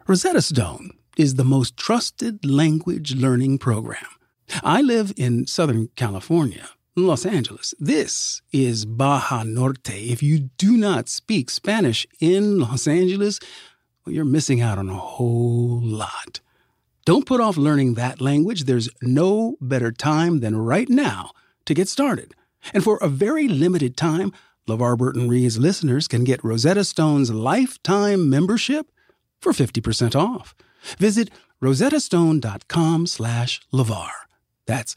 Rosetta Stone is the most trusted language learning program. I live in Southern California, Los Angeles. This is Baja Norte. If you do not speak Spanish in Los Angeles, well, you're missing out on a whole lot. Don't put off learning that language. There's no better time than right now to get started. And for a very limited time, LeVar Burton Reads listeners can get Rosetta Stone's lifetime membership for 50% off. Visit rosettastone.com/LeVar. That's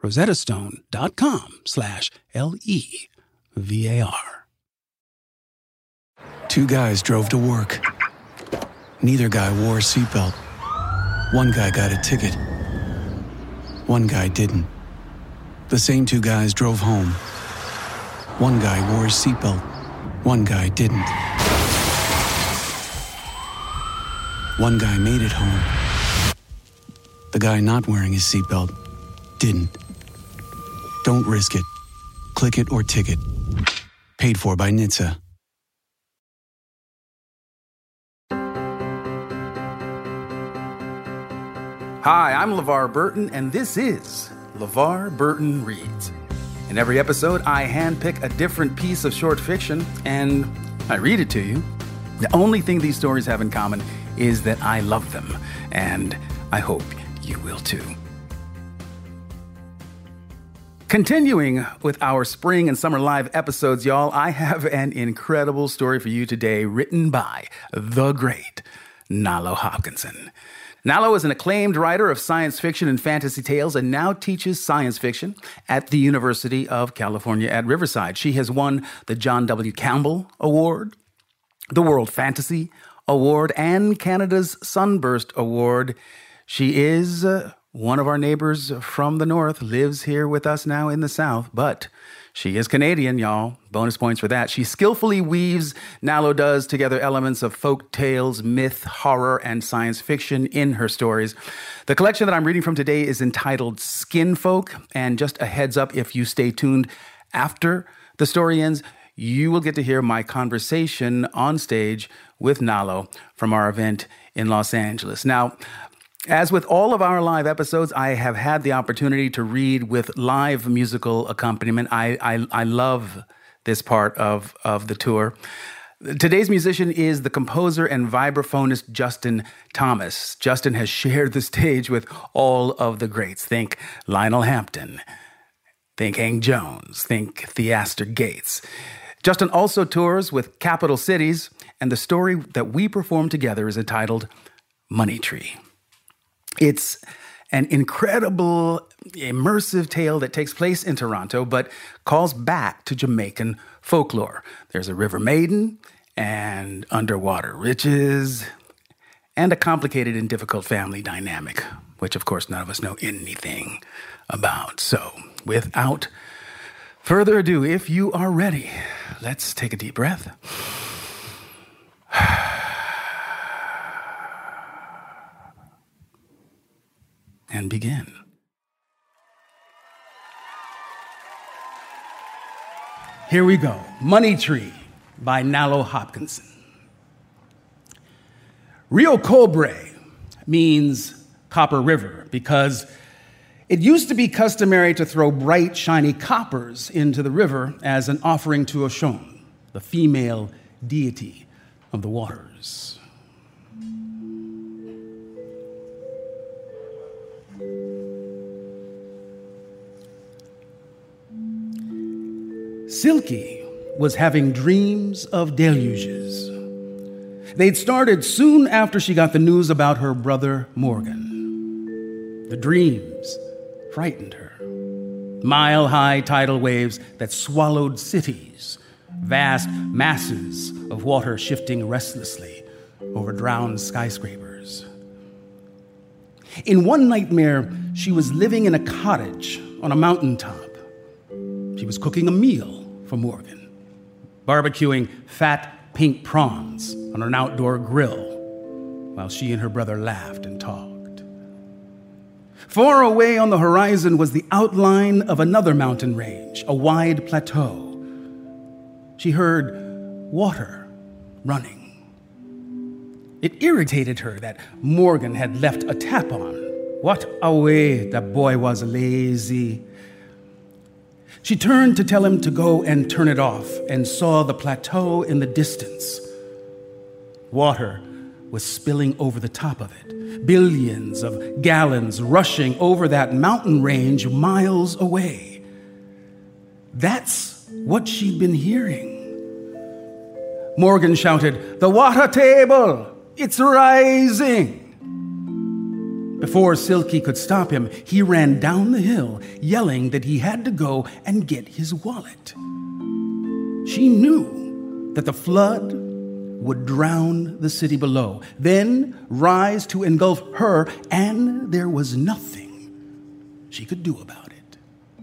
rosettastone.com/LEVAR. Two guys drove to work. Neither guy wore a seatbelt. One guy got a ticket. One guy didn't. The same two guys drove home. One guy wore a seatbelt. One guy didn't. One guy made it home. The guy not wearing his seatbelt didn't. Don't risk it. Click it or ticket. Paid for by NHTSA. Hi, I'm LeVar Burton, and this is LeVar Burton Reads. In every episode, I handpick a different piece of short fiction, and I read it to you. The only thing these stories have in common is that I love them, and I hope you will too. Continuing with our spring and summer live episodes, y'all, I have an incredible story for you today written by the great Nalo Hopkinson. Nalo is an acclaimed writer of science fiction and fantasy tales and now teaches science fiction at the University of California at Riverside. She has won the John W. Campbell Award, the World Fantasy Award, and Canada's Sunburst Award. She is one of our neighbors from the north, lives here with us now in the south, but she is Canadian, y'all. Bonus points for that. She skillfully weaves, Nalo does, together elements of folk tales, myth, horror, and science fiction in her stories. The collection that I'm reading from today is entitled Skin Folk, and just a heads up, if you stay tuned after the story ends, you will get to hear my conversation on stage with Nalo from our event in Los Angeles. Now, as with all of our live episodes, I have had the opportunity to read with live musical accompaniment. I love this part of the tour. Today's musician is the composer and vibraphonist Justin Thomas. Justin has shared the stage with all of the greats. Think Lionel Hampton. Think Hank Jones. Think Theaster Gates. Justin also tours with Capital Cities, and the story that we perform together is entitled Money Tree. It's an incredible, immersive tale that takes place in Toronto, but calls back to Jamaican folklore. There's a river maiden and underwater riches and a complicated and difficult family dynamic, which, of course, none of us know anything about. So, without further ado, if you are ready, let's take a deep breath. And begin. Here we go. Money Tree by Nalo Hopkinson. Rio Cobre means Copper River because it used to be customary to throw bright, shiny coppers into the river as an offering to Oshun, the female deity of the waters. Silky was having dreams of deluges. They'd started soon after she got the news about her brother Morgan. The dreams frightened her. Mile-high tidal waves that swallowed cities, vast masses of water shifting restlessly over drowned skyscrapers. In one nightmare, she was living in a cottage on a mountaintop. She was cooking a meal for Morgan, barbecuing fat pink prawns on an outdoor grill while she and her brother laughed and talked. Far away on the horizon was the outline of another mountain range, a wide plateau. She heard water running. It irritated her that Morgan had left a tap on. What a way that boy was lazy. She turned to tell him to go and turn it off and saw the plateau in the distance. Water was spilling over the top of it, billions of gallons rushing over that mountain range miles away. That's what she'd been hearing. Morgan shouted, "The water table! It's rising!" Before Silky could stop him, he ran down the hill, yelling that he had to go and get his wallet. She knew that the flood would drown the city below, then rise to engulf her, and there was nothing she could do about it.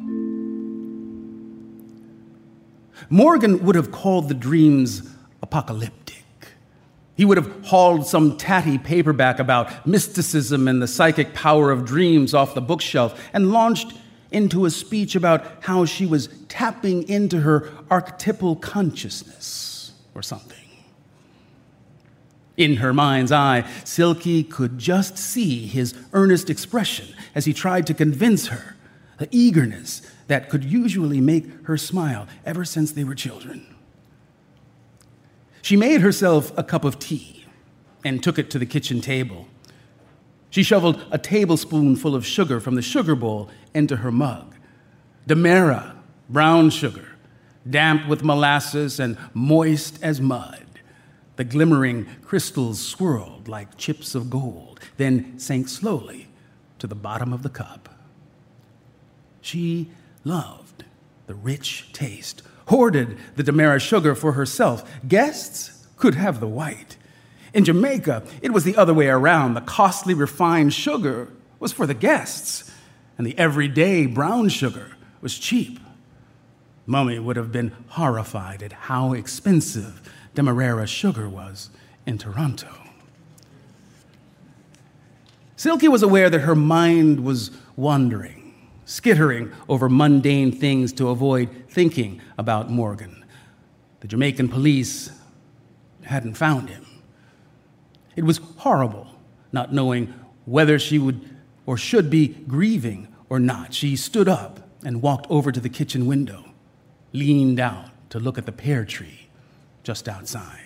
Morgan would have called the dreams apocalyptic. He would have hauled some tatty paperback about mysticism and the psychic power of dreams off the bookshelf and launched into a speech about how she was tapping into her archetypal consciousness or something. In her mind's eye, Silky could just see his earnest expression as he tried to convince her, the eagerness that could usually make her smile ever since they were children. She made herself a cup of tea and took it to the kitchen table. She shoveled a tablespoonful of sugar from the sugar bowl into her mug. Demerara, brown sugar, damp with molasses and moist as mud. The glimmering crystals swirled like chips of gold, then sank slowly to the bottom of the cup. She loved the rich taste, hoarded the Demerara sugar for herself. Guests could have the white. In Jamaica, it was the other way around. The costly, refined sugar was for the guests, and the everyday brown sugar was cheap. Mummy would have been horrified at how expensive Demerara sugar was in Toronto. Silky was aware that her mind was wandering, skittering over mundane things to avoid thinking about Morgan. The Jamaican police hadn't found him. It was horrible not knowing whether she would or should be grieving or not. She stood up and walked over to the kitchen window, leaned out to look at the pear tree just outside.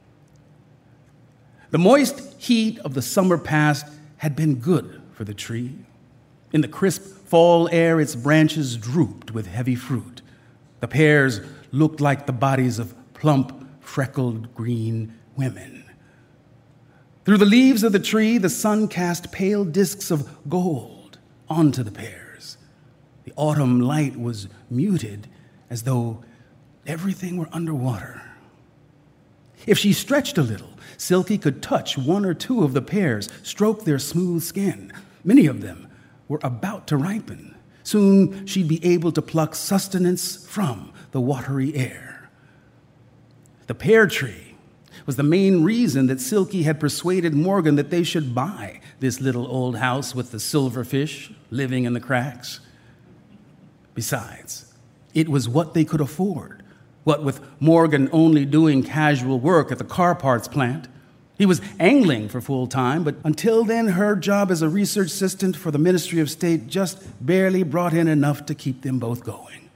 The moist heat of the summer past had been good for the tree. In the crisp fall air, its branches drooped with heavy fruit. The pears looked like the bodies of plump, freckled green women. Through the leaves of the tree, the sun cast pale discs of gold onto the pears. The autumn light was muted, as though everything were underwater. If she stretched a little, Silky could touch one or two of the pears, stroke their smooth skin. Many of them were about to ripen. Soon she'd be able to pluck sustenance from the watery air. The pear tree was the main reason that Silky had persuaded Morgan that they should buy this little old house with the silverfish living in the cracks. Besides, it was what they could afford. What with Morgan only doing casual work at the car parts plant. He was angling for full time, but until then, her job as a research assistant for the Ministry of State just barely brought in enough to keep them both going.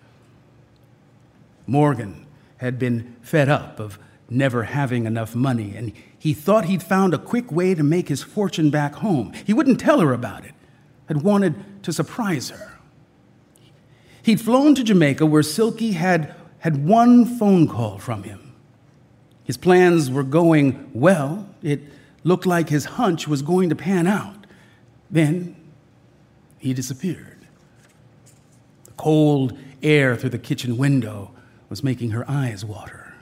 Morgan had been fed up of never having enough money, and he thought he'd found a quick way to make his fortune back home. He wouldn't tell her about it, had wanted to surprise her. He'd flown to Jamaica, where Silky had one phone call from him. His plans were going well. It looked like his hunch was going to pan out. Then he disappeared. The cold air through the kitchen window was making her eyes water.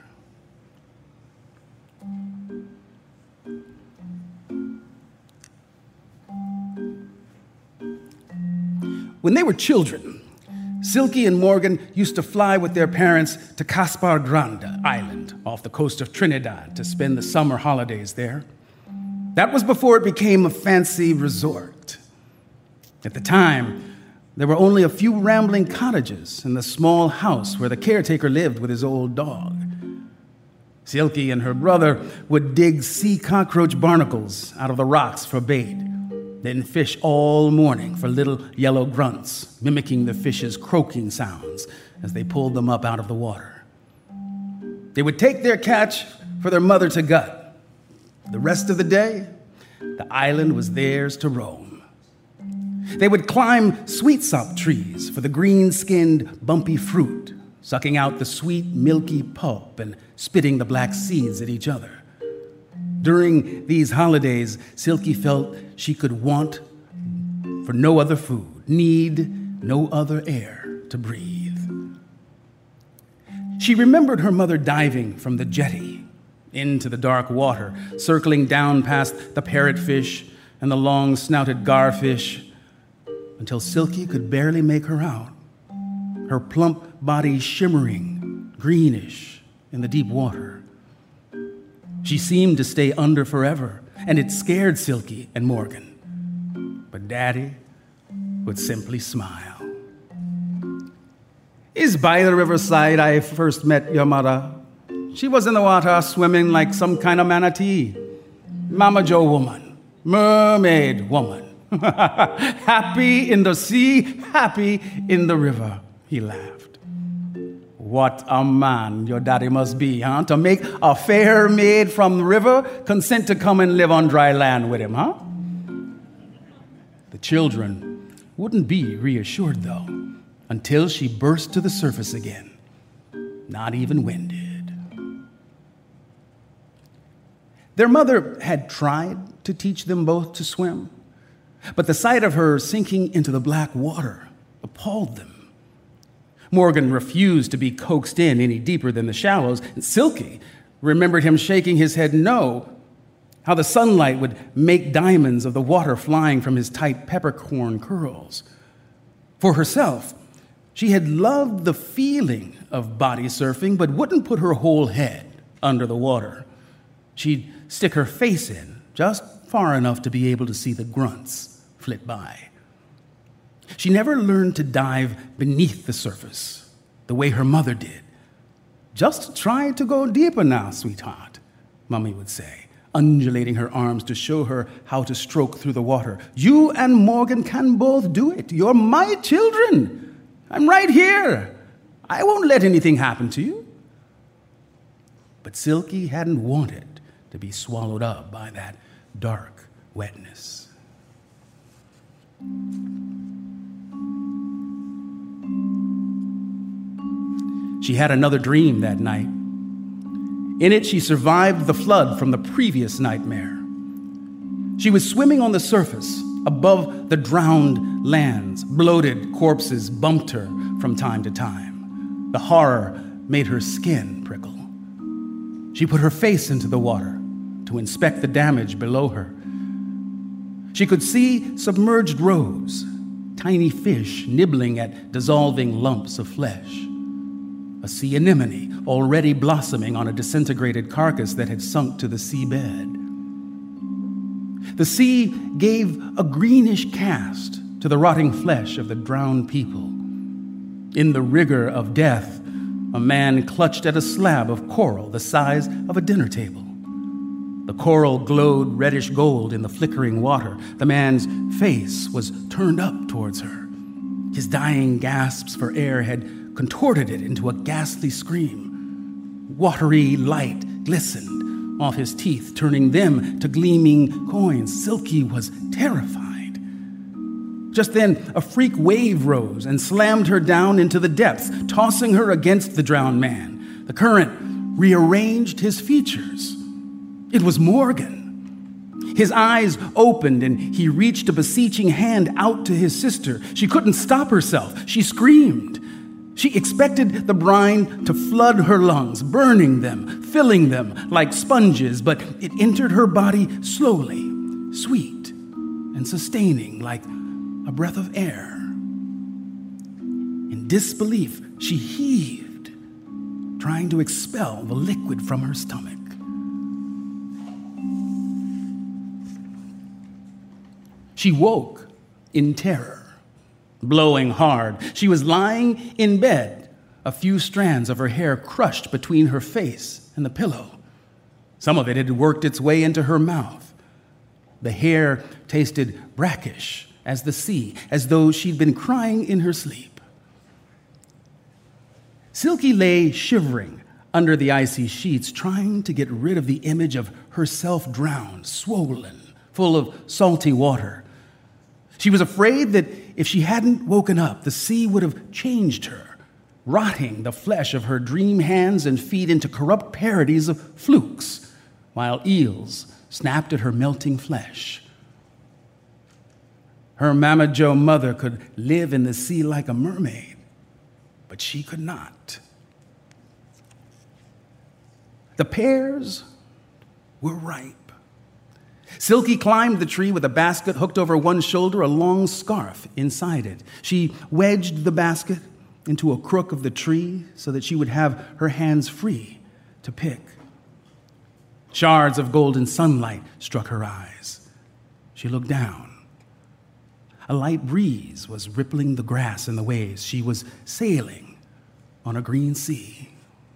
When they were children, Silky and Morgan used to fly with their parents to Caspar Grande Island off the coast of Trinidad to spend the summer holidays there. That was before it became a fancy resort. At the time, there were only a few rambling cottages and the small house where the caretaker lived with his old dog. Silky and her brother would dig sea cockroach barnacles out of the rocks for bait, then fish all morning for little yellow grunts, mimicking the fish's croaking sounds as they pulled them up out of the water. They would take their catch for their mother to gut. The rest of the day, the island was theirs to roam. They would climb sweet sop trees for the green-skinned, bumpy fruit, sucking out the sweet, milky pulp and spitting the black seeds at each other. During these holidays, Silky felt she could want for no other food, need no other air to breathe. She remembered her mother diving from the jetty into the dark water, circling down past the parrotfish and the long-snouted garfish, until Silky could barely make her out, her plump body shimmering greenish in the deep water. She seemed to stay under forever, and it scared Silky and Morgan. But Daddy would simply smile. "It's by the riverside I first met your mother. She was in the water swimming like some kind of manatee. Mama Joe woman, mermaid woman. Happy in the sea, happy in the river," he laughed. "What a man your daddy must be, huh? To make a fair maid from the river consent to come and live on dry land with him, huh?" The children wouldn't be reassured, though, until she burst to the surface again, not even winded. Their mother had tried to teach them both to swim, but the sight of her sinking into the black water appalled them. Morgan refused to be coaxed in any deeper than the shallows, and Silky remembered him shaking his head no, how the sunlight would make diamonds of the water flying from his tight peppercorn curls. For herself, she had loved the feeling of body surfing, but wouldn't put her whole head under the water. She'd stick her face in, just far enough to be able to see the grunts flit by. She never learned to dive beneath the surface the way her mother did. "Just try to go deeper now, sweetheart," Mommy would say, undulating her arms to show her how to stroke through the water. "You and Morgan can both do it. You're my children. I'm right here. I won't let anything happen to you." But Silky hadn't wanted to be swallowed up by that dark wetness. She had another dream that night. In it, she survived the flood from the previous nightmare. She was swimming on the surface above the drowned lands. Bloated corpses bumped her from time to time. The horror made her skin prickle. She put her face into the water to inspect the damage below her. She could see submerged rows, tiny fish nibbling at dissolving lumps of flesh. A sea anemone already blossoming on a disintegrated carcass that had sunk to the seabed. The sea gave a greenish cast to the rotting flesh of the drowned people. In the rigor of death, a man clutched at a slab of coral the size of a dinner table. The coral glowed reddish gold in the flickering water. The man's face was turned up towards her. His dying gasps for air had contorted it into a ghastly scream. Watery light glistened off his teeth, turning them to gleaming coins. Silky was terrified. Just then, a freak wave rose and slammed her down into the depths, tossing her against the drowned man. The current rearranged his features. It was Morgan. His eyes opened and he reached a beseeching hand out to his sister. She couldn't stop herself. She screamed. She expected the brine to flood her lungs, burning them, filling them like sponges, but it entered her body slowly, sweet and sustaining like a breath of air. In disbelief, she heaved, trying to expel the liquid from her stomach. She woke in terror, blowing hard. She was lying in bed, a few strands of her hair crushed between her face and the pillow. Some of it had worked its way into her mouth. The hair tasted brackish as the sea, as though she'd been crying in her sleep. Silky lay shivering under the icy sheets, trying to get rid of the image of herself drowned, swollen, full of salty water. She was afraid that if she hadn't woken up, the sea would have changed her, rotting the flesh of her dream hands and feet into corrupt parodies of flukes, while eels snapped at her melting flesh. Her Mama Joe mother could live in the sea like a mermaid, but she could not. The pears were ripe. Silky climbed the tree with a basket hooked over one shoulder, a long scarf inside it. She wedged the basket into a crook of the tree so that she would have her hands free to pick. Shards of golden sunlight struck her eyes. She looked down. A light breeze was rippling the grass and the waves. She was sailing on a green sea.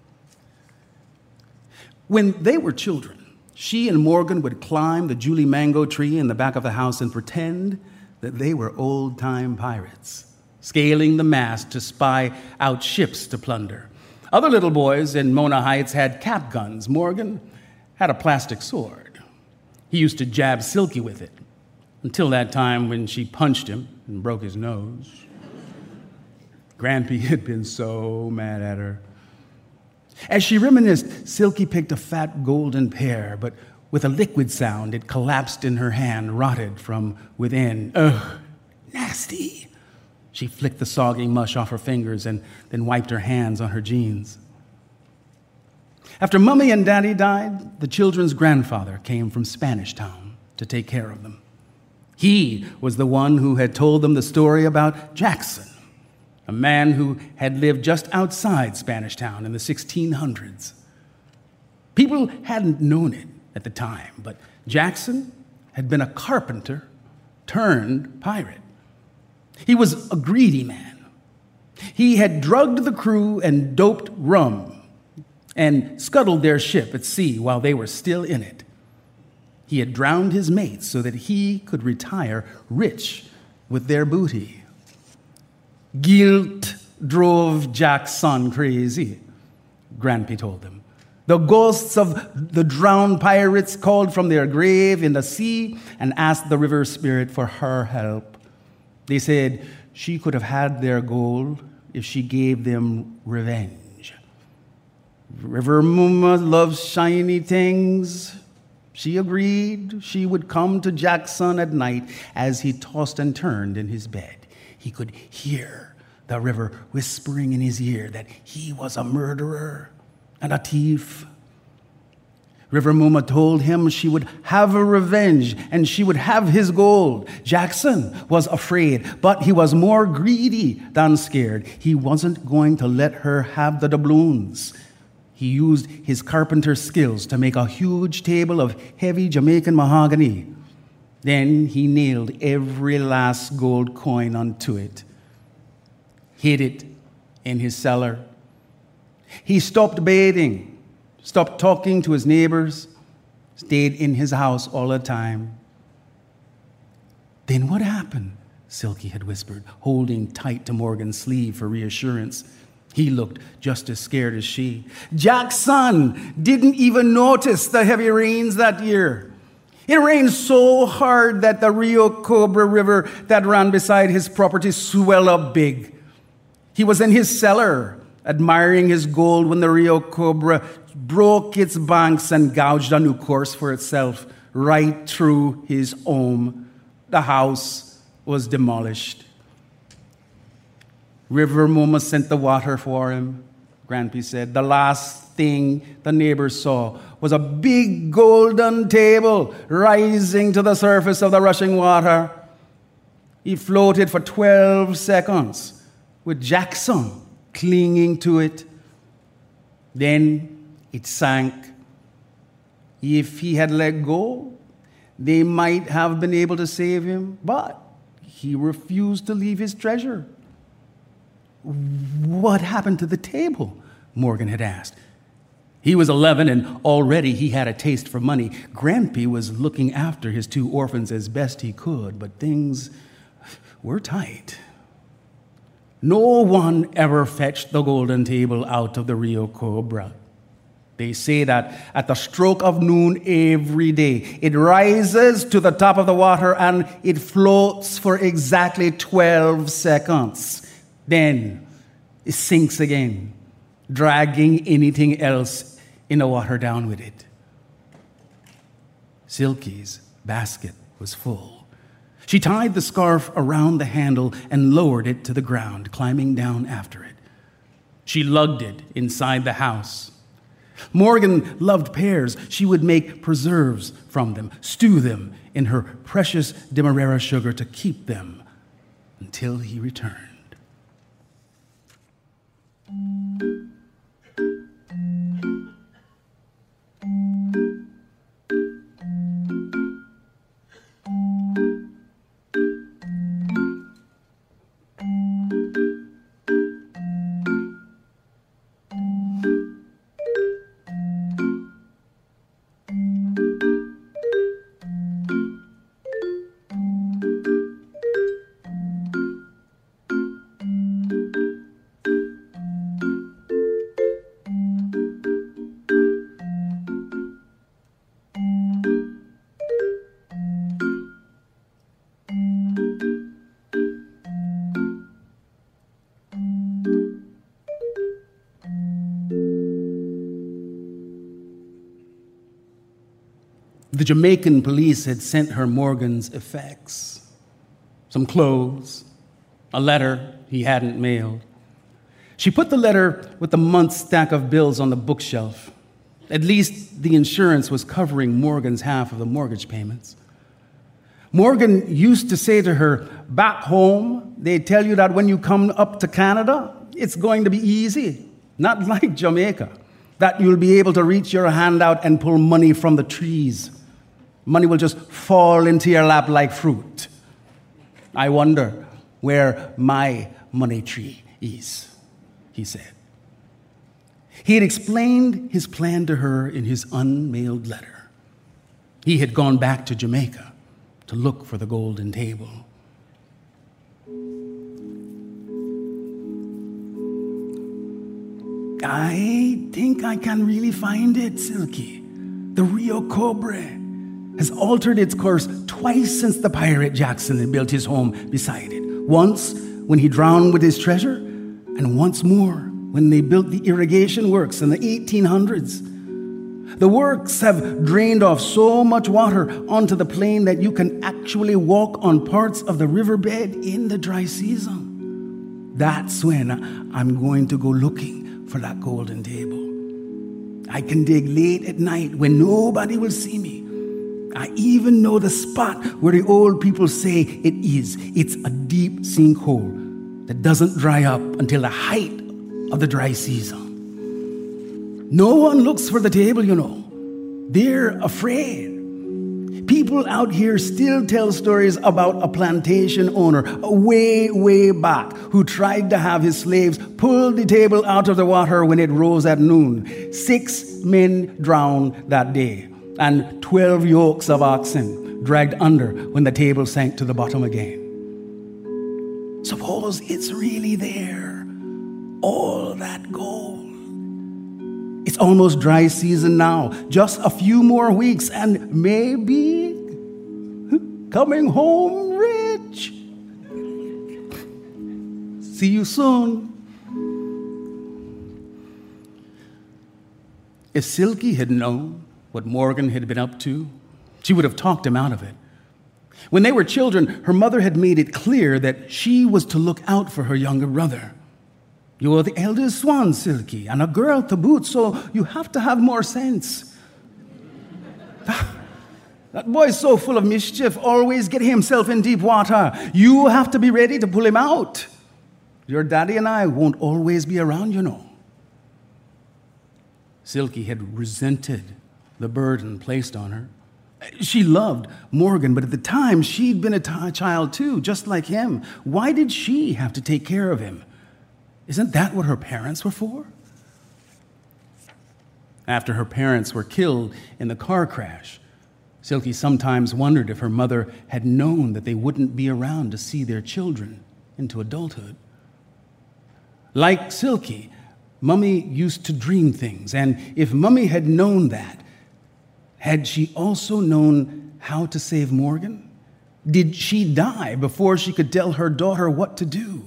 When they were children, she and Morgan would climb the Julie mango tree in the back of the house and pretend that they were old-time pirates, scaling the mast to spy out ships to plunder. Other little boys in Mona Heights had cap guns. Morgan had a plastic sword. He used to jab Silky with it, until that time when she punched him and broke his nose. Grampy had been so mad at her. As she reminisced, Silky picked a fat golden pear, but with a liquid sound, it collapsed in her hand, rotted from within. Ugh, nasty. She flicked the soggy mush off her fingers and then wiped her hands on her jeans. After Mummy and Daddy died, the children's grandfather came from Spanish Town to take care of them. He was the one who had told them the story about Jackson, a man who had lived just outside Spanish Town in the 1600s. People hadn't known it at the time, but Jackson had been a carpenter turned pirate. He was a greedy man. He had drugged the crew and doped rum and scuttled their ship at sea while they were still in it. He had drowned his mates so that he could retire rich with their booty. Guilt drove Jackson crazy, Grampy told them. The ghosts of the drowned pirates called from their grave in the sea and asked the river spirit for her help. They said she could have had their gold if she gave them revenge. River Muma loves shiny things. She agreed she would come to Jackson at night as he tossed and turned in his bed. He could hear the river whispering in his ear that he was a murderer and a thief. River Muma told him she would have a revenge and she would have his gold. Jackson was afraid, but he was more greedy than scared. He wasn't going to let her have the doubloons. He used his carpenter skills to make a huge table of heavy Jamaican mahogany. Then he nailed every last gold coin onto it, hid it in his cellar. He stopped bathing, stopped talking to his neighbors, stayed in his house all the time. Then what happened? Silky had whispered, holding tight to Morgan's sleeve for reassurance. He looked just as scared as she. Jackson didn't even notice the heavy rains that year. It rained so hard that the Rio Cobra River that ran beside his property swelled up big. He was in his cellar, admiring his gold when the Rio Cobra broke its banks and gouged a new course for itself right through his home. The house was demolished. River Muma sent the water for him, Grampy said. The last thing the neighbors saw was a big golden table rising to the surface of the rushing water. He floated for 12 seconds with Jackson clinging to it. Then it sank. If he had let go, they might have been able to save him, but he refused to leave his treasure. What happened to the table? Morgan had asked. He was 11, and already he had a taste for money. Grampy was looking after his 2 orphans as best he could, but things were tight. No one ever fetched the golden table out of the Rio Cobra. They say that at the stroke of noon every day, it rises to the top of the water and it floats for exactly 12 seconds. Then it sinks again, dragging anything else in the water down with it. Silky's basket was full. She tied the scarf around the handle and lowered it to the ground, climbing down after it. She lugged it inside the house. Morgan loved pears. She would make preserves from them, stew them in her precious Demerara sugar to keep them until he returned. The Jamaican police had sent her Morgan's effects, some clothes, a letter he hadn't mailed. She put the letter with the month's stack of bills on the bookshelf. At least the insurance was covering Morgan's half of the mortgage payments. Morgan used to say to her, back home, they tell you that when you come up to Canada, it's going to be easy, not like Jamaica, that you'll be able to reach your hand out and pull money from the trees. Money will just fall into your lap like fruit. I wonder where my money tree is, he said. He had explained his plan to her in his unmailed letter. He had gone back to Jamaica to look for the golden table. I think I can really find it, Silky. The Rio Cobra has altered its course twice since the pirate Jackson had built his home beside it. Once when he drowned with his treasure, and once more when they built the irrigation works in the 1800s. The works have drained off so much water onto the plain that you can actually walk on parts of the riverbed in the dry season. That's when I'm going to go looking for that golden table. I can dig late at night when nobody will see me. I even know the spot where the old people say it is. It's a deep sinkhole that doesn't dry up until the height of the dry season. No one looks for the table, you know. They're afraid. People out here still tell stories about a plantation owner way, way back who tried to have his slaves pull the table out of the water when it rose at noon. 6 men drowned that day, and 12 yokes of oxen dragged under when the table sank to the bottom again. Suppose it's really there, all that gold. It's almost dry season now, just a few more weeks, and maybe coming home rich. See you soon. If Silky had known what Morgan had been up to, she would have talked him out of it. When they were children, her mother had made it clear that she was to look out for her younger brother. You're the eldest one, Silky, and a girl to boot, so you have to have more sense. That boy's so full of mischief, always getting himself in deep water. You have to be ready to pull him out. Your daddy and I won't always be around, you know. Silky had resented the burden placed on her. She loved Morgan, but at the time, she'd been a child too, just like him. Why did she have to take care of him? Isn't that what her parents were for? After her parents were killed in the car crash, Silky sometimes wondered if her mother had known that they wouldn't be around to see their children into adulthood. Like Silky, Mummy used to dream things, and if Mummy had known that, had she also known how to save Morgan? Did she die before she could tell her daughter what to do?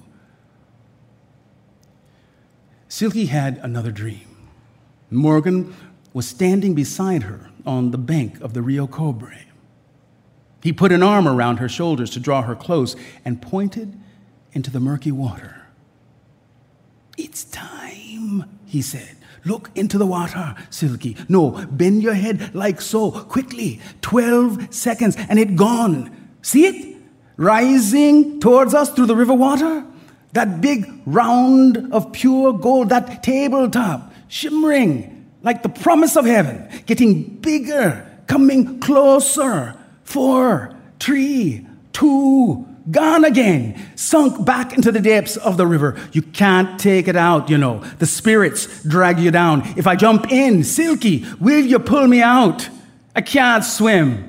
Silky had another dream. Morgan was standing beside her on the bank of the Rio Cobre. He put an arm around her shoulders to draw her close and pointed into the murky water. "It's time," he said. "Look into the water, Silky. No, bend your head like so, quickly. 12 seconds, and it gone. See it? Rising towards us through the river water? That big round of pure gold, that tabletop, shimmering like the promise of heaven, getting bigger, coming closer. 4, 3, 2, gone again, sunk back into the depths of the river. You can't take it out, you know. The spirits drag you down. If I jump in, Silky, will you pull me out? I can't swim."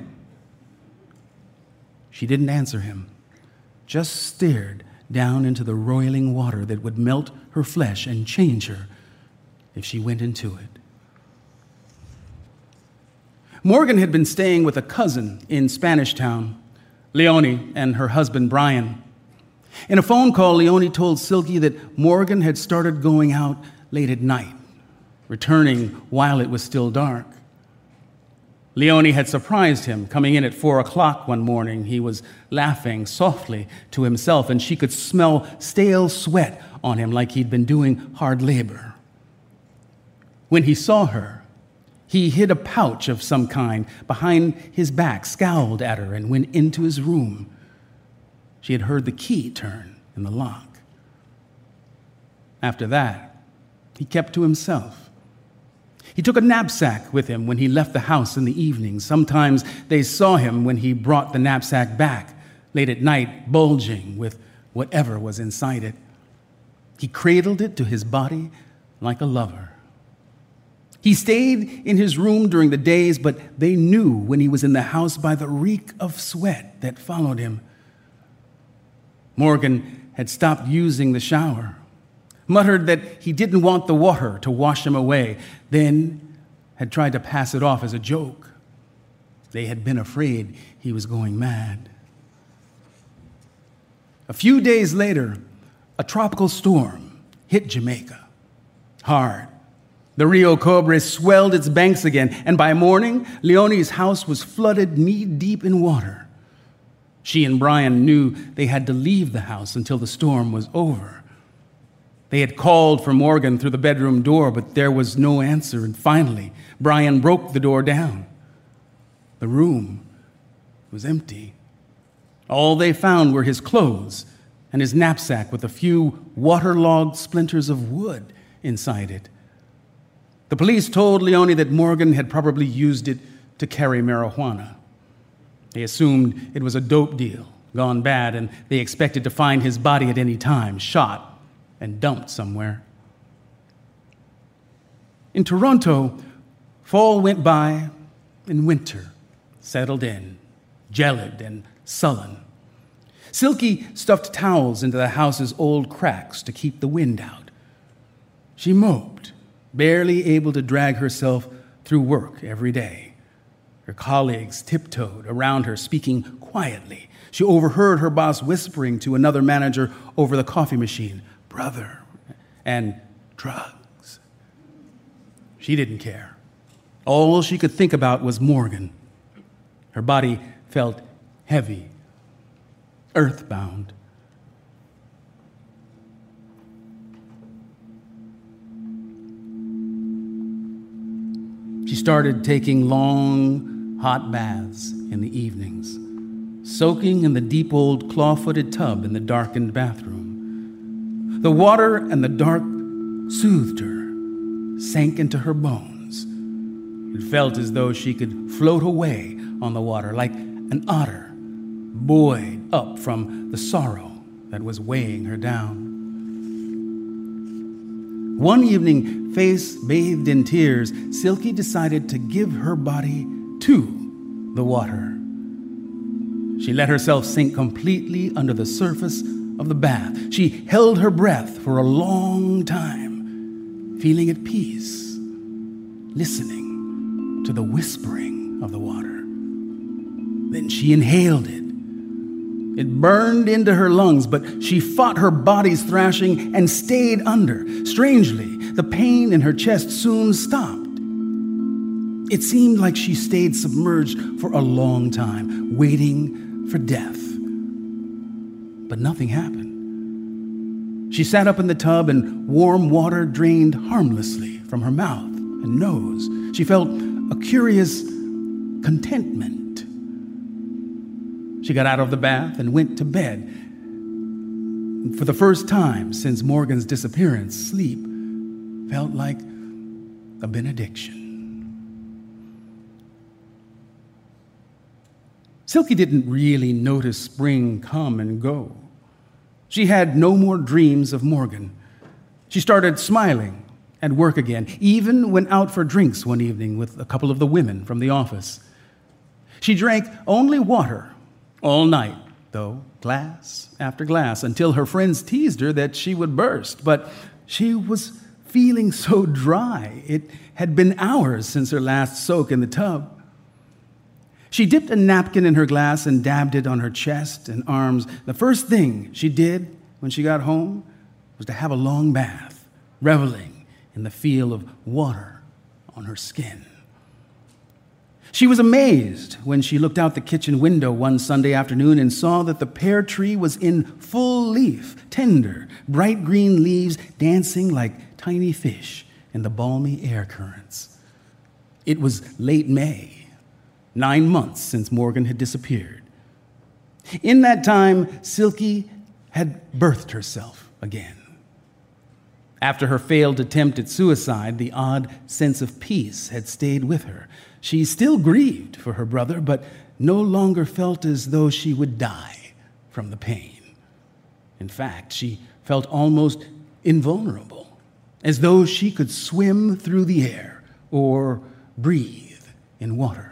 She didn't answer him, just stared down into the roiling water that would melt her flesh and change her if she went into it. Morgan had been staying with a cousin in Spanish Town, Leonie and her husband, Brian. In a phone call, Leonie told Silky that Morgan had started going out late at night, returning while it was still dark. Leonie had surprised him, coming in at 4 o'clock one morning. He was laughing softly to himself, and she could smell stale sweat on him like he'd been doing hard labor. When he saw her, he hid a pouch of some kind behind his back, scowled at her, and went into his room. She had heard the key turn in the lock. After that, he kept to himself. He took a knapsack with him when he left the house in the evening. Sometimes they saw him when he brought the knapsack back, late at night, bulging with whatever was inside it. He cradled it to his body like a lover. He stayed in his room during the days, but they knew when he was in the house by the reek of sweat that followed him. Morgan had stopped using the shower, muttered that he didn't want the water to wash him away, then had tried to pass it off as a joke. They had been afraid he was going mad. A few days later, a tropical storm hit Jamaica hard. The Rio Cobre swelled its banks again, and by morning, Leonie's house was flooded knee-deep in water. She and Brian knew they had to leave the house until the storm was over. They had called for Morgan through the bedroom door, but there was no answer, and finally, Brian broke the door down. The room was empty. All they found were his clothes and his knapsack with a few waterlogged splinters of wood inside it. The police told Leonie that Morgan had probably used it to carry marijuana. They assumed it was a dope deal gone bad, and they expected to find his body at any time, shot and dumped somewhere. In Toronto, fall went by and winter settled in, gelid and sullen. Silky stuffed towels into the house's old cracks to keep the wind out. She moped, barely able to drag herself through work every day. Her colleagues tiptoed around her, speaking quietly. She overheard her boss whispering to another manager over the coffee machine, "Brother," and "drugs." She didn't care. All she could think about was Morgan. Her body felt heavy, earthbound. She started taking long, hot baths in the evenings, soaking in the deep old claw-footed tub in the darkened bathroom. The water and the dark soothed her, sank into her bones. It felt as though she could float away on the water like an otter, buoyed up from the sorrow that was weighing her down. One evening, face bathed in tears, Silky decided to give her body to the water. She let herself sink completely under the surface of the bath. She held her breath for a long time, feeling at peace, listening to the whispering of the water. Then she inhaled it. It burned into her lungs, but she fought her body's thrashing and stayed under. Strangely, the pain in her chest soon stopped. It seemed like she stayed submerged for a long time, waiting for death. But nothing happened. She sat up in the tub and warm water drained harmlessly from her mouth and nose. She felt a curious contentment. She got out of the bath and went to bed. For the first time since Morgan's disappearance, sleep felt like a benediction. Silky didn't really notice spring come and go. She had no more dreams of Morgan. She started smiling at work again, even went out for drinks one evening with a couple of the women from the office. She drank only water all night, though, glass after glass, until her friends teased her that she would burst. But she was feeling so dry. It had been hours since her last soak in the tub. She dipped a napkin in her glass and dabbed it on her chest and arms. The first thing she did when she got home was to have a long bath, reveling in the feel of water on her skin. She was amazed when she looked out the kitchen window one Sunday afternoon and saw that the pear tree was in full leaf, tender, bright green leaves dancing like tiny fish in the balmy air currents. It was late May, 9 months since Morgan had disappeared. In that time, Silky had birthed herself again. After her failed attempt at suicide, the odd sense of peace had stayed with her. She still grieved for her brother, but no longer felt as though she would die from the pain. In fact, she felt almost invulnerable, as though she could swim through the air or breathe in water.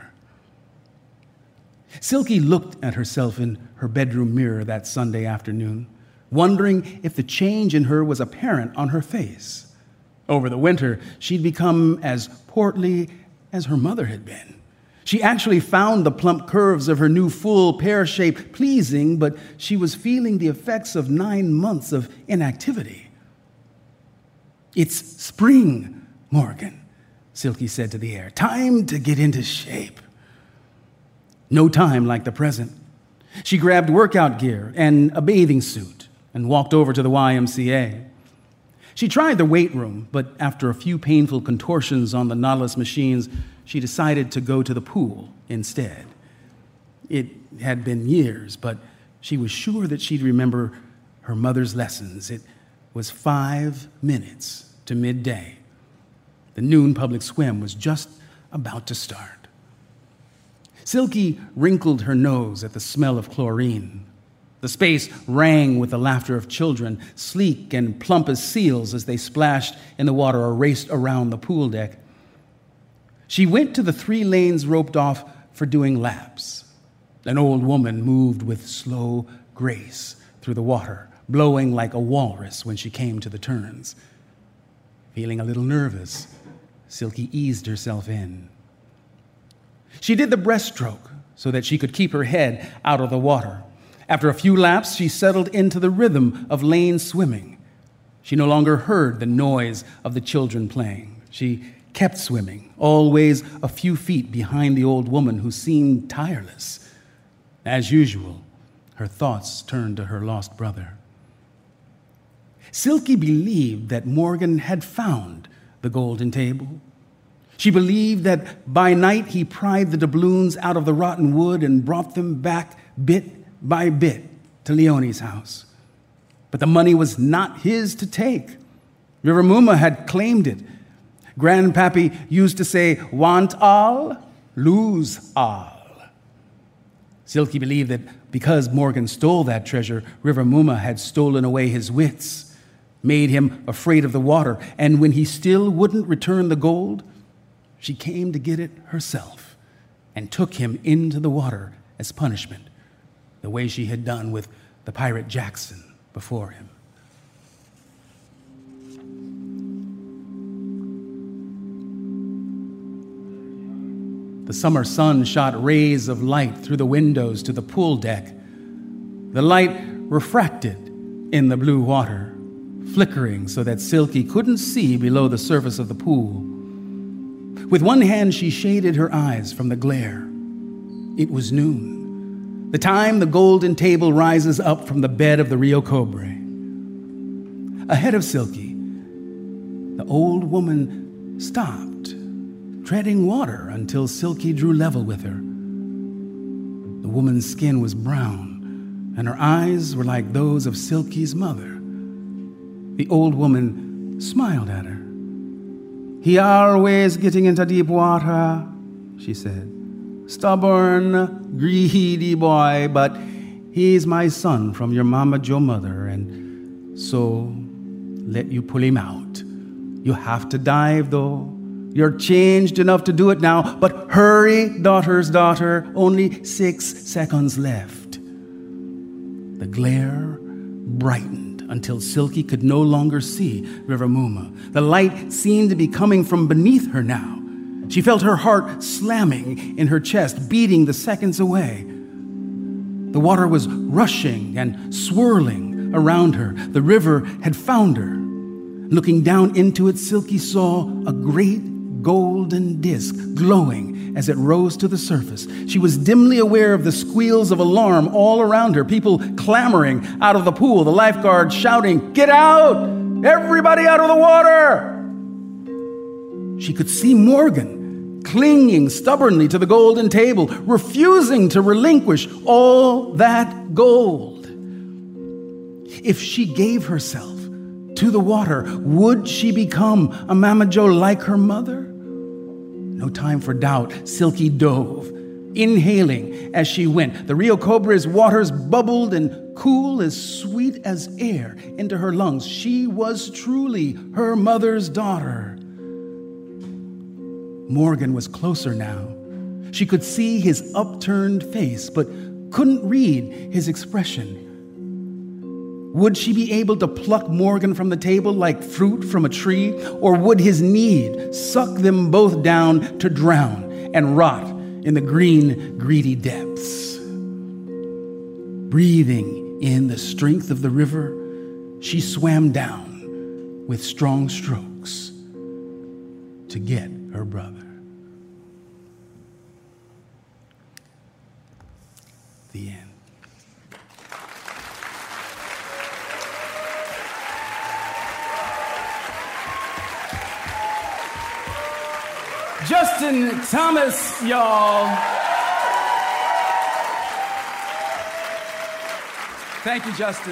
Silky looked at herself in her bedroom mirror that Sunday afternoon, wondering if the change in her was apparent on her face. Over the winter, she'd become as portly as her mother had been. She actually found the plump curves of her new full pear shape pleasing, but she was feeling the effects of 9 months of inactivity. "It's spring, Morgan," Silky said to the air. "Time to get into shape." No time like the present. She grabbed workout gear and a bathing suit and walked over to the YMCA. She tried the weight room, but after a few painful contortions on the Nautilus machines, she decided to go to the pool instead. It had been years, but she was sure that she'd remember her mother's lessons. It was 5 minutes to midday. The noon public swim was just about to start. Silky wrinkled her nose at the smell of chlorine. The space rang with the laughter of children, sleek and plump as seals as they splashed in the water or raced around the pool deck. She went to the 3 lanes roped off for doing laps. An old woman moved with slow grace through the water, blowing like a walrus when she came to the turns. Feeling a little nervous, Silky eased herself in. She did the breaststroke so that she could keep her head out of the water. After a few laps, she settled into the rhythm of lane swimming. She no longer heard the noise of the children playing. She kept swimming, always a few feet behind the old woman who seemed tireless. As usual, her thoughts turned to her lost brother. Silky believed that Morgan had found the golden table. She believed that by night he pried the doubloons out of the rotten wood and brought them back bit by bit to Leonie's house. But the money was not his to take. Rivermuma had claimed it. Grandpappy used to say, "Want all, lose all." Silky believed that because Morgan stole that treasure, Rivermuma had stolen away his wits. made him afraid of the water. And when he still wouldn't return the gold, she came to get it herself and took him into the water as punishment, the way she had done with the pirate Jackson before him. The summer sun shot rays of light through the windows to the pool deck. The light refracted in the blue water, flickering so that Silky couldn't see below the surface of the pool. With one hand, she shaded her eyes from the glare. It was noon, the time the golden table rises up from the bed of the Rio Cobre. Ahead of Silky, the old woman stopped, treading water until Silky drew level with her. The woman's skin was brown, and her eyes were like those of Silky's mother. The old woman smiled at her. "He always getting into deep water," she said. "Stubborn, greedy boy, but he's my son from your mama Joe mother, and so let you pull him out. You have to dive, though. You're changed enough to do it now, but hurry, daughter's daughter, only 6 seconds left." The glare brightened until Silky could no longer see River Muma. The light seemed to be coming from beneath her now. She felt her heart slamming in her chest, beating the seconds away. The water was rushing and swirling around her. The river had found her. Looking down into it, Silky saw a great golden disc glowing as it rose to the surface. She was dimly aware of the squeals of alarm all around her, people clamoring out of the pool, the lifeguards shouting, "Get out! Everybody out of the water!" She could see Morgan clinging stubbornly to the golden table, refusing to relinquish all that gold. If she gave herself to the water, would she become a Mama Joe like her mother? No time for doubt, Silky dove, inhaling as she went. The Rio Cobre's waters bubbled and cool as sweet as air into her lungs. She was truly her mother's daughter. Morgan was closer now. She could see his upturned face, but couldn't read his expression. Would she be able to pluck Morgan from the table like fruit from a tree? Or would his need suck them both down to drown and rot in the green, greedy depths? Breathing in the strength of the river, she swam down with strong strokes to get her brother. The end. Justin Thomas, y'all. Thank you, Justin.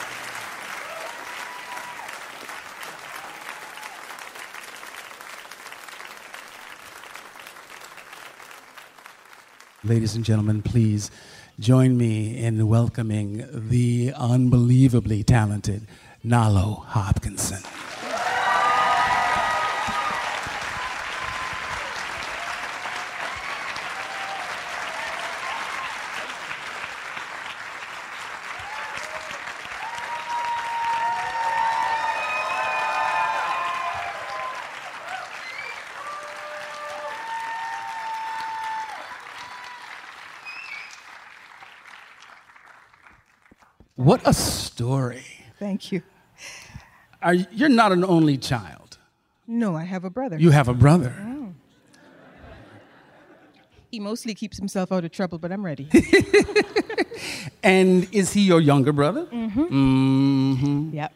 Ladies and gentlemen, please join me in welcoming the unbelievably talented Nalo Hopkinson. What a story. Thank you. You're not an only child. No, I have a brother. You have a brother. Oh. He mostly keeps himself out of trouble, but I'm ready. And is he your younger brother? Mm-hmm. Mm-hmm. Yep.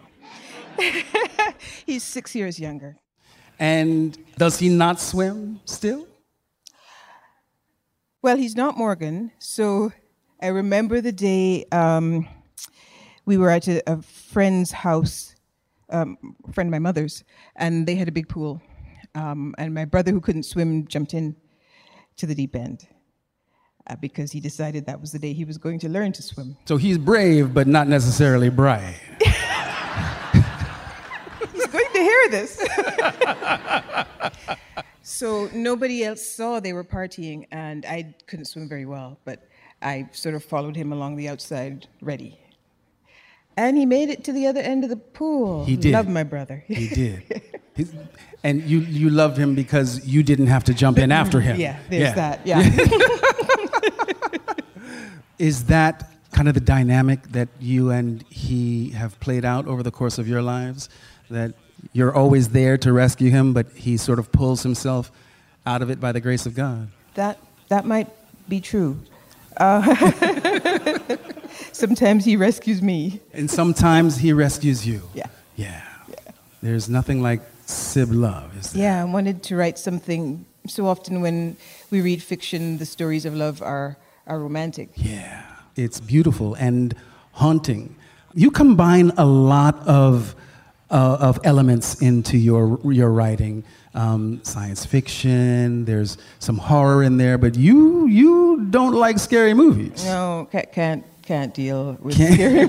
He's 6 years younger. And does he not swim still? Well, he's not Morgan, so I remember the day we were at a friend's house, a friend of my mother's, and they had a big pool. And my brother, who couldn't swim, jumped in to the deep end because he decided that was the day he was going to learn to swim. So he's brave, but not necessarily bright. hear this. So nobody else saw they were partying, and I couldn't swim very well, but I sort of followed him along the outside, ready. And he made it to the other end of the pool. He did. Love my brother. He did. And you loved him because you didn't have to jump in after him. Yeah, there's that. Yeah. Is that kind of the dynamic that you and he have played out over the course of your lives? That you're always there to rescue him, but he sort of pulls himself out of it by the grace of God? That might be true. Sometimes he rescues me. And sometimes he rescues you. Yeah. Yeah. There's nothing like sib love, is there? Yeah, I wanted to write something. So often when we read fiction, the stories of love are romantic. Yeah. It's beautiful and haunting. You combine a lot of elements into your writing. Science fiction, there's some horror in there, but you don't like scary movies. No, can't deal with scary.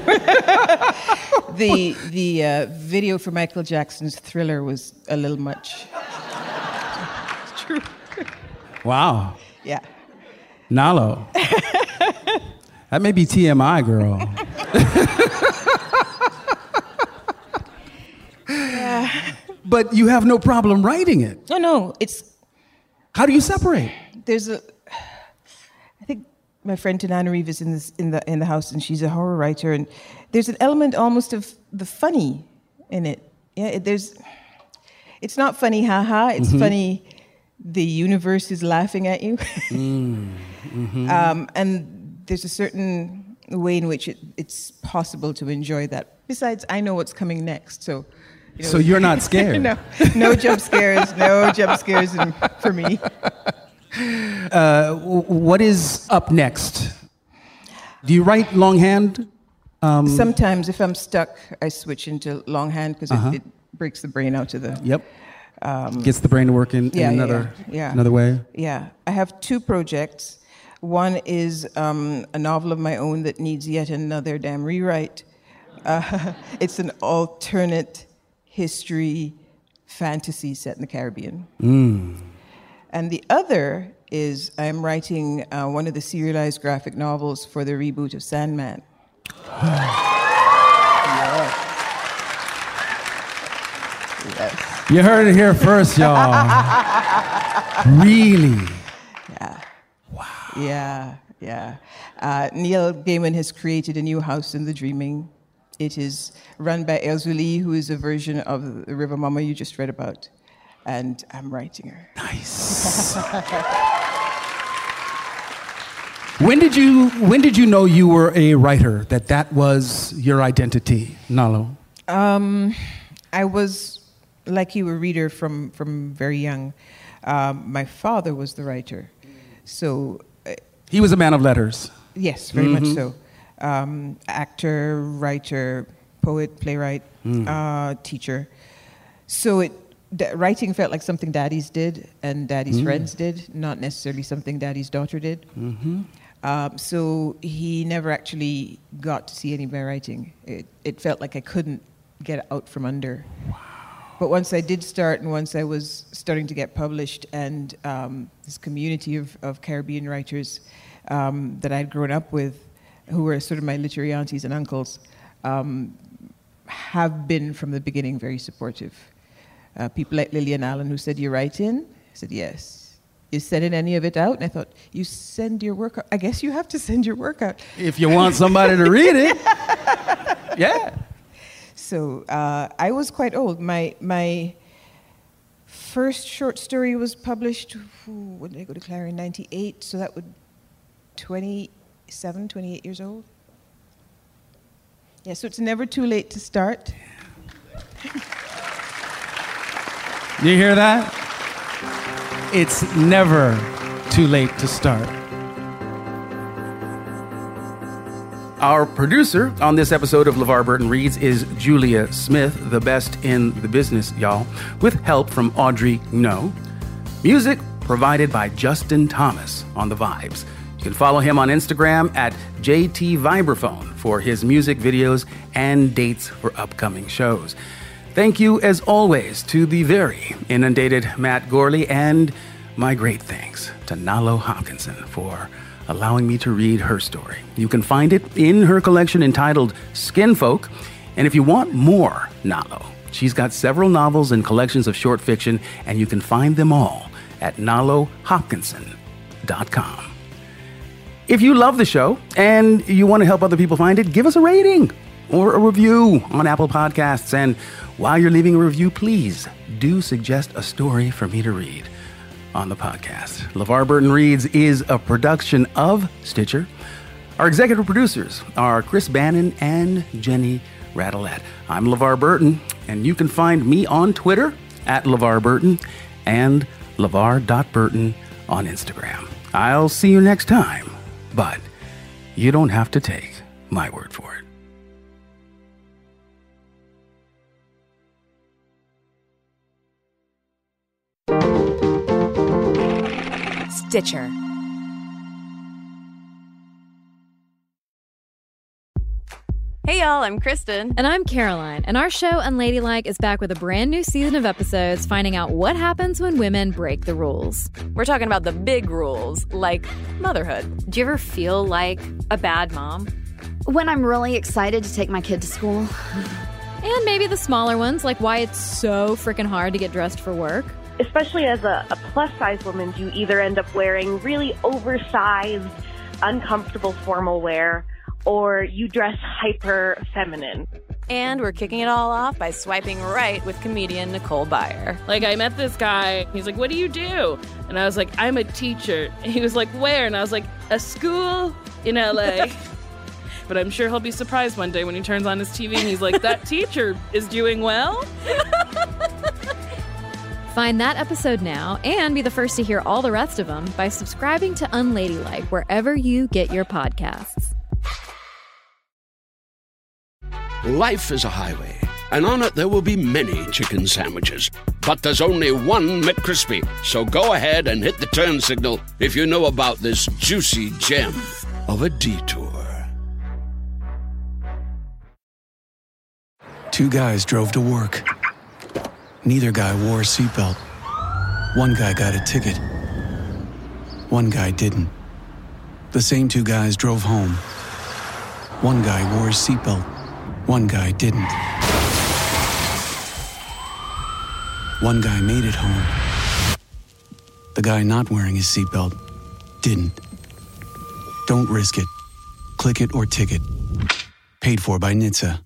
The video for Michael Jackson's Thriller was a little much. It's true. Wow. Yeah. Nalo. That may be TMI, girl. But you have no problem writing it. No, it's... How do you separate? I think my friend Tananarive is in the house, and she's a horror writer, and there's an element almost of the funny in it. Yeah, it's not funny, haha. It's funny. The universe is laughing at you, and there's a certain way in which it's possible to enjoy that. Besides, I know what's coming next, so. So you're not scared? No jump scares. No jump scares for me. What is up next? Do you write longhand? Sometimes, if I'm stuck, I switch into longhand because it breaks the brain out to the... Yep. Gets the brain to work in another way. Yeah. I have two projects. One is a novel of my own that needs yet another damn rewrite. It's an alternate history fantasy set in the Caribbean. And the other is I'm writing one of the serialized graphic novels for the reboot of Sandman. Yes. You heard it here first, y'all. Really? Yeah. Wow. Yeah. Neil Gaiman has created a new house in the Dreaming. It is run by Elzuli, who is a version of the River Mama you just read about. And I'm writing her. Nice. When did you know you were a writer, that was your identity, Nalo? I was, like you, a reader from very young. My father was the writer. So... he was a man of letters. Yes, very much so. Actor, writer, poet, playwright, teacher. So writing felt like something daddies did and daddy's friends did, not necessarily something daddy's daughter did. So he never actually got to see any of my writing. It felt like I couldn't get out from under. Wow. But once I did start, and once I was starting to get published, and this community of Caribbean writers that I'd grown up with, who were sort of my literary aunties and uncles, have been from the beginning very supportive. People like Lillian Allen, who said, "You write in?" I said, "Yes." "You sending any of it out?" And I thought, you send your work out? I guess you have to send your work out. If you want somebody to read it. Yeah. So I was quite old. My first short story was published, when did I go to Clarion? 98, so that would 28 years old. Yeah, so it's never too late to start. You hear that? It's never too late to start. Our producer on this episode of LeVar Burton Reads is Julia Smith, the best in the business, y'all, with help from Audrey No. Music provided by Justin Thomas on The Vibes. You can follow him on Instagram at JT Vibraphone for his music videos and dates for upcoming shows. Thank you, as always, to the very inundated Matt Gorley, and my great thanks to Nalo Hopkinson for allowing me to read her story. You can find it in her collection entitled Skinfolk, and if you want more Nalo, she's got several novels and collections of short fiction, and you can find them all at nalohopkinson.com. If you love the show and you want to help other people find it, give us a rating or a review on Apple Podcasts. And while you're leaving a review, please do suggest a story for me to read on the podcast. LeVar Burton Reads is a production of Stitcher. Our executive producers are Chris Bannon and Jenny Radelet. I'm LeVar Burton, and you can find me on Twitter at LeVar Burton and LeVar.Burton on Instagram. I'll see you next time, but you don't have to take my word for it. Stitcher. Hey y'all, I'm Kristen. And I'm Caroline, and our show Unladylike is back with a brand new season of episodes finding out what happens when women break the rules. We're talking about the big rules, like motherhood. Do you ever feel like a bad mom? When I'm really excited to take my kid to school. And maybe the smaller ones, like why it's so freaking hard to get dressed for work. Especially as a plus-size woman, you either end up wearing really oversized, uncomfortable formal wear, or you dress hyper feminine. And we're kicking it all off by swiping right with comedian Nicole Byer. Like, I met this guy, he's like, what do you do? And I was like, I'm a teacher. And he was like, where? And I was like, a school in LA. But I'm sure he'll be surprised one day when he turns on his TV and he's like, that teacher is doing well? Find that episode now and be the first to hear all the rest of them by subscribing to Unladylike wherever you get your podcasts. Life is a highway, and on it there will be many chicken sandwiches. But there's only one McCrispy. So go ahead and hit the turn signal if you know about this juicy gem of a detour. Two guys drove to work. Neither guy wore a seatbelt. One guy got a ticket. One guy didn't. The same two guys drove home. One guy wore a seatbelt. One guy didn't. One guy made it home. The guy not wearing his seatbelt didn't. Don't risk it. Click it or ticket. Paid for by NHTSA.